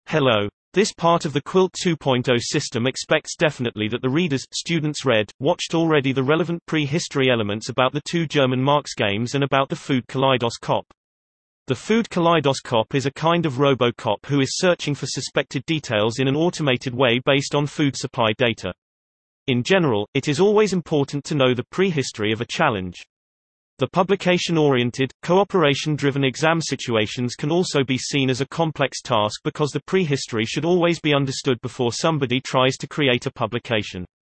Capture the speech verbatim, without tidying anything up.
Hello. This part of the Quilt two point oh system expects definitely that the readers, students read, watched already the relevant pre-history elements about the two German Marx games and about the food kaleidoscope. The food kaleidoscope is a kind of RoboCop who is searching for suspected details in an automated way based on food supply data. In general, it is always important to know the prehistory of a challenge. The publication-oriented, cooperation-driven exam situations can also be seen as a complex task because the prehistory should always be understood before somebody tries to create a publication.